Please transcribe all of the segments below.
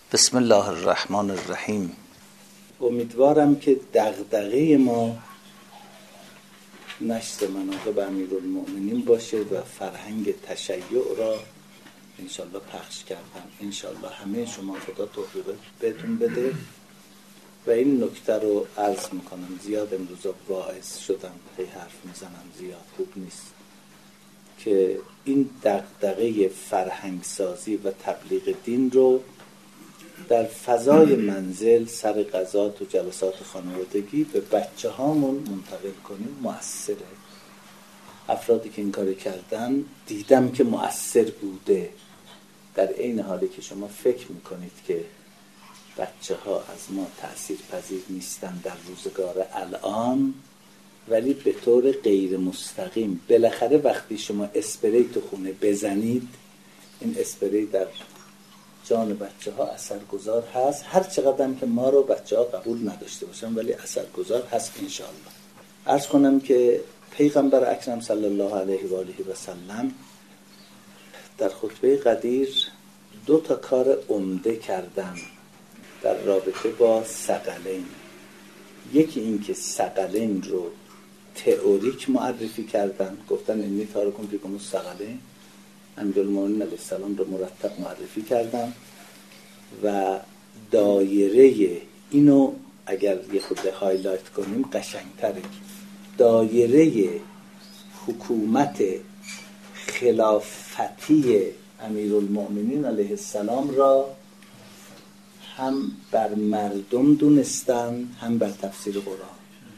بسم الله الرحمن الرحیم. امیدوارم که دغدغه ما نشر مناقب امیرالمؤمنین باشه و فرهنگ تشیع را انشالله پخش کردن. انشالله همه شما خدا توفیق بهتون بده. و این نکته رو عرض میکنم، زیاد امروز واعظ شدم، هی حرف میزنم، زیاد خوب نیست، که این دغدغه فرهنگ سازی و تبلیغ دین رو در فضای منزل سر غذات و جلسات خانوادگی به بچه هامون منتقل کنیم. مؤثره. افرادی که این کار کردن دیدم که مؤثر بوده. در این حالی که شما فکر میکنید که بچه ها از ما تأثیر پذیر نیستن در روزگار الان، ولی به طور غیر مستقیم بالاخره وقتی شما اسپری تو خونه بزنید، این اسپری در جان بچه ها اثرگذار هست. هر چقدر هم که ما رو بچه ها قبول نداشته باشن ولی اثرگذار هست انشاءالله. عرض کنم که پیغمبر اکرم صلی الله علیه و آله و سلم در خطبه قدیر 2 کار عمده کردن در رابطه با ثقلین. یکی این که ثقلین رو تئوریک معرفی کردن، گفتن انی تارکم فیکم الثقلین، امیرالمؤمنین علیه السلام رو مرتب معرفی کردن و دایره اینو اگر یه خود هایلایت کنیم قشنگتره. دایره حکومت خلافتی امیرالمؤمنین علیه السلام را هم بر مردم دونستن، هم بر تفسیر قرآن.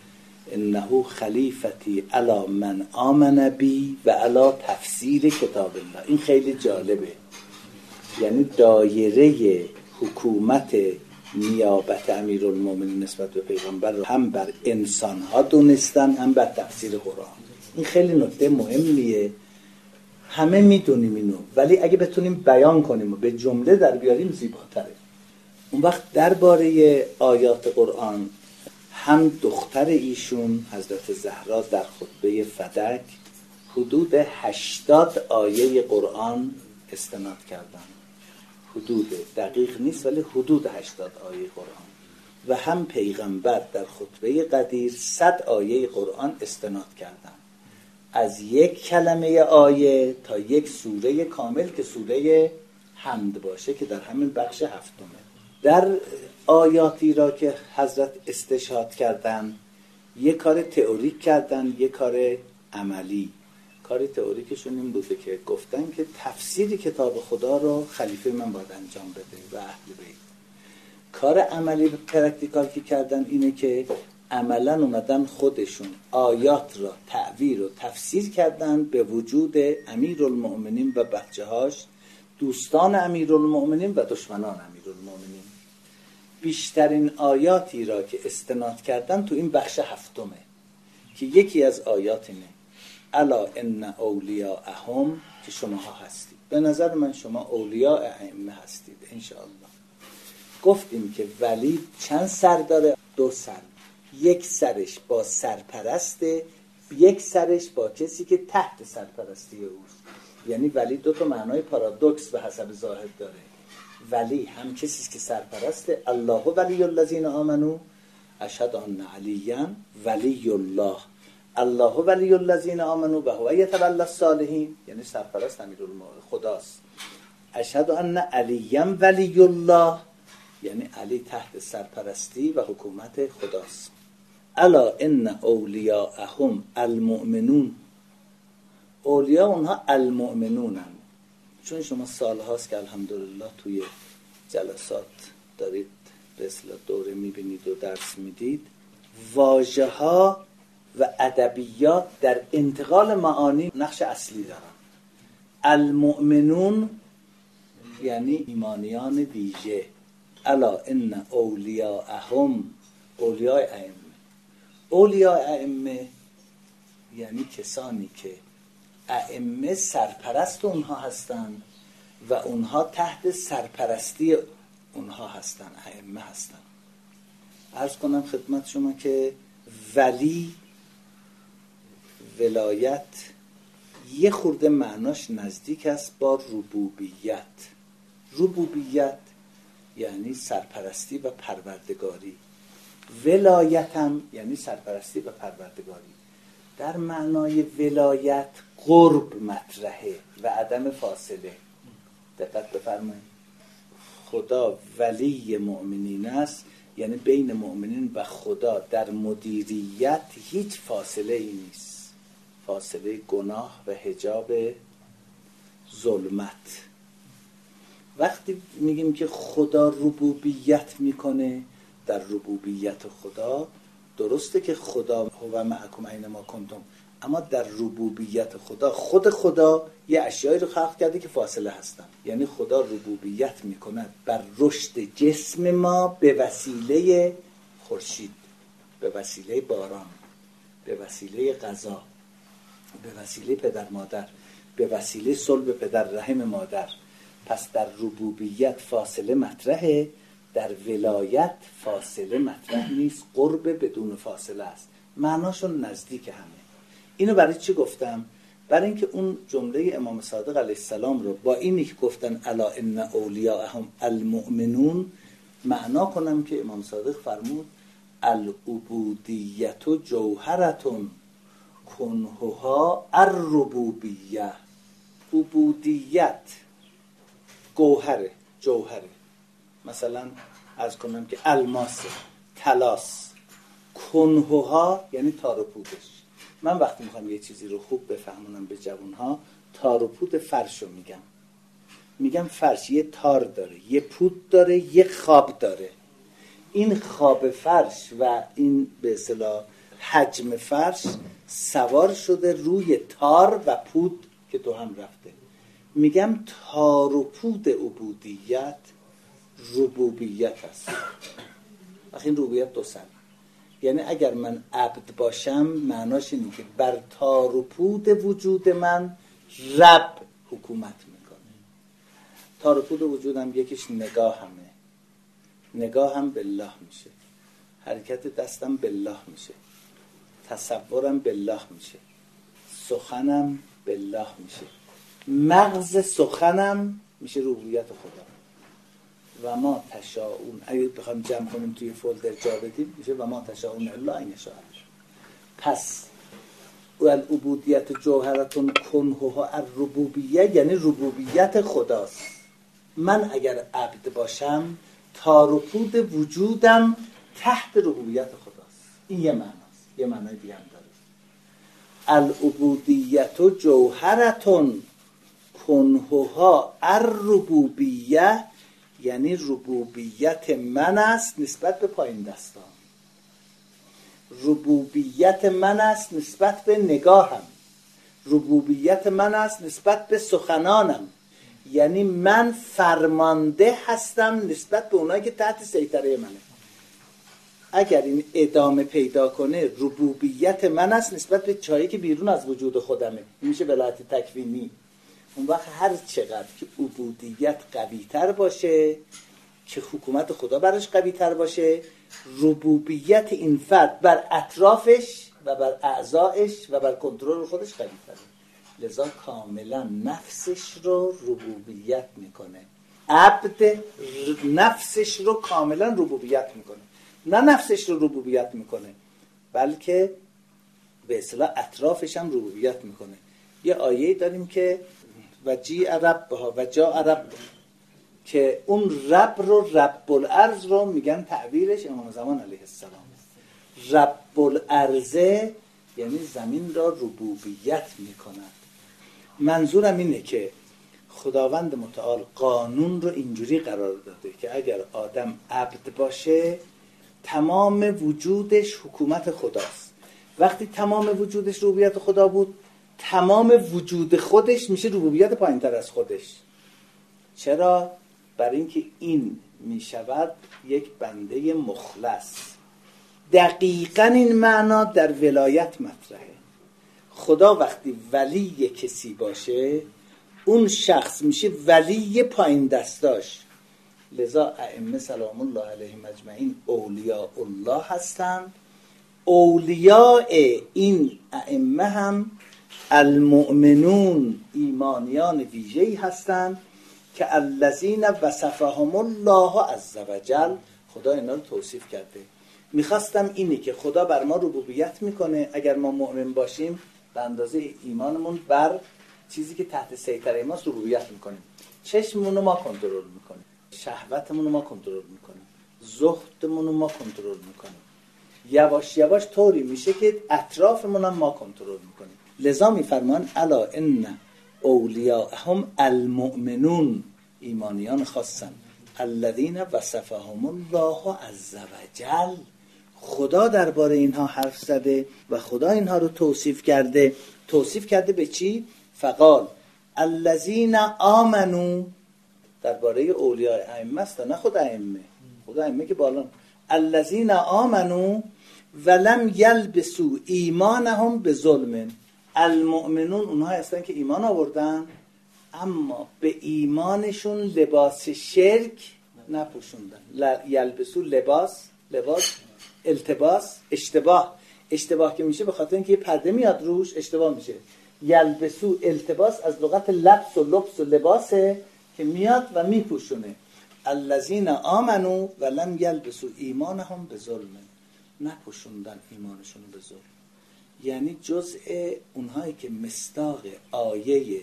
انه خلیفتی علی من آمن بی و علی تفسیر کتاب الله. این خیلی جالبه. یعنی دایره حکومت نیابت امیرالمؤمنین نسبت به پیغمبر رو هم بر انسان‌ها دونستن، هم بر تفسیر قرآن. این خیلی نکته مهمیه. همه میدونیم اینو، ولی اگه بتونیم بیان کنیم و به جمله در بیاریم زیباتره. اون وقت درباره آیات قرآن هم دختر ایشون حضرت زهرا در خطبه فدک حدود 80 آیه قرآن استناد کردن. حدود دقیق نیست ولی حدود 80 آیه قرآن. و هم پیغمبر در خطبه قدیر 100 آیه قرآن استناد کردن، از یک کلمه آیه تا یک سوره کامل که سوره حمد باشه که در همین بخش 7. در آیاتی را که حضرت استشهاد کردن، یک کار تئوریک کردن، یک کار عملی. کار تئوریکشون این بوده که گفتن که تفسیر کتاب خدا رو خلیفه من باید انجام بده و اهل بیت. کار عملی پرکتیکال که کردن اینه که عملا اومدن خودشون آیات را تعبیر و تفسیر کردن به وجود امیرالمؤمنین و بچه‌هاش، دوستان امیرالمؤمنین و دشمنان امیرالمؤمنین. بیشترین آیاتی را که استناد کردن تو این بخش 7 که یکی از آیات اینه الا ان اولیاءهم، که شماها هستید. به نظر من شما اولیاء ائمه هستید انشاءالله. گفتیم که ولی چند سر داره؟ 2 سر. یک سرش با سرپرسته، یک سرش با کسی که تحت سرپرستی اوست. یعنی ولی 2 معنای پارادوکس به حسب ظاهر داره. ولی هم کسی که سرپرست، الله ولی الذین آمنو اشهد ان علیا ولی الله، الله ولی الذین آمنو و هو یتولی الصالحین، یعنی سرپرست امیرالمؤمنین خداست. اشهد ان علیا ولی الله، یعنی علی تحت سرپرستی و حکومت خداست. الا ان اولیاءهم المؤمنون، اولیاء اونها المؤمنونن. چون شما سال هاست که الحمدلله توی جلسات دارید به اصطلاح دوره میبینید و درس میدید، واژه ها و ادبیات در انتقال معانی نقش اصلی دارن. المؤمنون یعنی ایمانیان ویژه. الا ان اولیاءهم، اولیاء ائمه. اولیاء ائمه یعنی کسانی که ائمه سرپرست اونها هستن و اونها تحت سرپرستی اونها هستن، ائمه هستن. عرض کنم خدمت شما که ولی، ولایت، یه خورده معناش نزدیک است با ربوبیت. ربوبیت یعنی سرپرستی و پروردگاری. ولایت هم یعنی سرپرستی و پروردگاری. در معنای ولایت قرب مطرحه و عدم فاصله. دقت بفرمایید، خدا ولی مؤمنین است، یعنی بین مؤمنین و خدا در مدیریت هیچ فاصله ای نیست، فاصله گناه و حجاب ظلمت. وقتی میگیم که خدا ربوبیت میکنه، در ربوبیت خدا درسته که خدا هو معکم اینما کنتم، اما در ربوبیت خدا خود خدا یه اشیایی رو خلق کرده که فاصله هستن. یعنی خدا ربوبیت میکند بر رشد جسم ما به وسیله خورشید، به وسیله باران، به وسیله غذا، به وسیله پدر مادر، به وسیله صلب پدر رحم مادر. پس در ربوبیت فاصله مطرحه، در ولایت فاصله مطرح نیست، قرب بدون فاصله است، معناشون نزدیک همه. اینو برای چی گفتم؟ برای اینکه اون جمله امام صادق علیه السلام رو با اینی که گفتن الا ان اولیاءهم المؤمنون معنا کنم که امام صادق فرمود العبودیت جوهرتون کنهها الربوبیه. عبودیت جوهره. مثلا از کنم که الماس، طلاست. کنهها یعنی تار و پودش. من وقتی میخوام یه چیزی رو خوب بفهمونم به جوانها، تار و پود فرش رو میگم فرش یه تار داره، یه پود داره، یه خواب داره. این خواب فرش و این به اصطلاح حجم فرش سوار شده روی تار و پود که دو هم رفته. میگم تار و پود عبودیت ربوبیت هست. این ربوبیت دو سر، یعنی اگر من عبد باشم معناش اینه که بر تار و پود وجود من رب حکومت میکنه. تار و پود وجودم یکیش نگاهمه، نگاهم بالله میشه، حرکت دستم بالله میشه، تصورم بالله میشه، سخنم بالله میشه، مغز سخنم میشه ربوبیت خدا. و ما تشاؤون، اگه بخوام جمع کنیم توی فولدر جا بدیم میشه و ما تشاؤون الا ان یشاء الله. پس العبودیت جوهرتون کنهها الربوبیه یعنی ربوبیت خداست. من اگر عبد باشم تار و پود وجودم تحت ربوبیت خداست. این یه معناست. یه معنای دیگه هم داره. العبودیت جوهرتون کنهها الربوبیه یعنی ربوبیت من است نسبت به پایین دستان، ربوبیت من است نسبت به نگاهم، ربوبیت من است نسبت به سخنانم. یعنی من فرمانده هستم نسبت به اونایی که تحت سیطره منه. اگر این ادامه پیدا کنه، ربوبیت من است نسبت به چایی که بیرون از وجود خودمه، این میشه ولایت تکوینی. اون وقت هر چقدر که عبودیت قوی تر باشه، که حکومت خدا براش قوی تر باشه، ربوبیت این فرد بر اطرافش و بر اعضایش و بر کنترل خودش قوی تره. لذا کاملا نفسش رو ربوبیت میکنه. عبد نفسش رو کاملا ربوبیت میکنه، نه نفسش رو ربوبیت میکنه بلکه به اصطلاح اطرافش هم ربوبیت میکنه. یه آیه داریم که و جیء ربها و جاء رب، که اون رب رو رب الارض رو میگن تعبیرش امام زمان علیه السلام. رب الارض یعنی زمین را ربوبیت میکند. منظورم اینه که خداوند متعال قانون رو اینجوری قرار داده که اگر آدم عبد باشه تمام وجودش حکومت خداست. وقتی تمام وجودش ربوبیت خدا بود، تمام وجود خودش میشه ربوبیت پایین تر از خودش. چرا؟ برای اینکه این میشود یک بنده مخلص. دقیقاً این معنا در ولایت مطرحه. خدا وقتی ولی کسی باشه، اون شخص میشه ولی پایین دستاش. لذا ائمه سلام الله علیهم اجمعین اولیاء الله هستند. اولیاء این ائمه هم المؤمنون ایمانیان ویژه‌ای هستند که الذین وصفهم الله عز وجل، خدا اینا رو توصیف کرده. میخواستم اینی که خدا بر ما ربوبیت میکنه اگر ما مؤمن باشیم، به اندازه ایمانمون بر چیزی که تحت سیطره ماست ربوبیت میکنیم. چشممون رو ما کنترل میکنیم، شهوتمون رو ما کنترل میکنیم، زهدمون رو ما کنترل میکنیم. یواش یواش طوری میشه که اطرافمون هم ما کنترل میکنیم. لذا میفرمان الا ان اولیاءهم المؤمنون، ایمانیان خاصن، الذین وصفهم الله عز وجل، خدا درباره اینها حرف زده و خدا اینها رو توصیف کرده. توصیف کرده به چی؟ فقال الذین آمنو، درباره اولیاء ائمه است، نه خود ائمه. خدا ائمه که بالا، الذین آمنو ولم یلبسوا ایمانهم بظلم، المؤمنون اونها هستن که ایمان آوردن اما به ایمانشون لباس شرک نپوشوندن. یلبسو لباس التباس، اشتباه که میشه به خاطر اینکه یه پرده میاد روش اشتباه میشه. یلبسو التباس از لغت لبس و لبس و لباسه که میاد و میپوشونه. الذین آمنو ولم یلبسو ایمانهم بظلم، نپوشوندن ایمانشون به ظلم. یعنی جزء اونهایی که مصداق آیه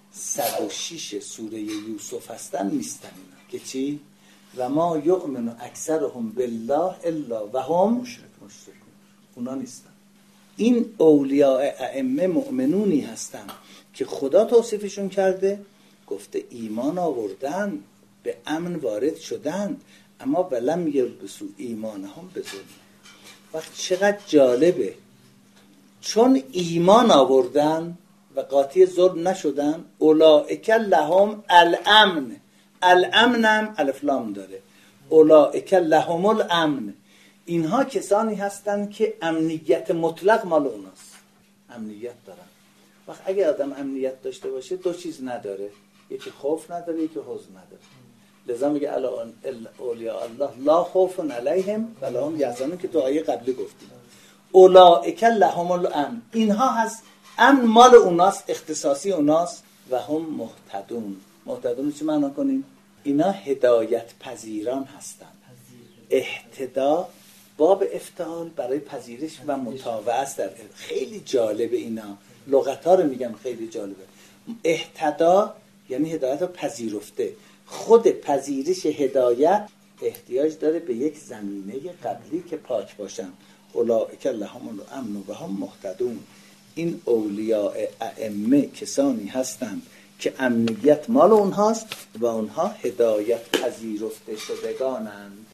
106 سوره یوسف هستن نیستن اینا که چی؟ و ما یؤمن اکثرهم بالله الا و هم مشرکون. اونا نیستن. این اولیاء ائمه مؤمنونی هستن که خدا توصیفشون کرده، گفته ایمان آوردن، به امن وارد شدن، اما ولم یلبسوا ایمانهم بظلم. وقت چقدر جالبه، چون ایمان آوردن و قاطی ظلم نشدن، اولئک لهم الامن، الامن هم الف لام داره، اولئک لهم الامن، اینها کسانی هستند که امنیت مطلق مال اوناست، امنیت دارن. وقت اگه آدم امنیت داشته باشه دو چیز نداره، یکی خوف نداره یکی حزن نداره. لذا میگه الا اولیاء الله لا خوف علیهم ولا هم یحزنون که تو آیه قبلی گفتیم. اولئک لهم الامن، اینها هست امن مال اوناست، اختصاصی اوناست. و هم مهتدون. مهتدون چی معنا کنیم؟ اینا هدایت پذیران هستند. اهتدا باب افتعال برای پذیرش و متابعه است. در خیلی جالبه، اینا لغت‌ها رو میگم خیلی جالبه. اهتدا یعنی هدایت رو پذیرفته. خود پذیرش هدایت احتیاج داره به یک زمینه قبلی که پاک باشن. اولئک لهم الامن و هم مهتدون. این اولیاء ائمه کسانی هستند که امنیت مال اونهاست و اونها هدایت پذیرفته شدگانند.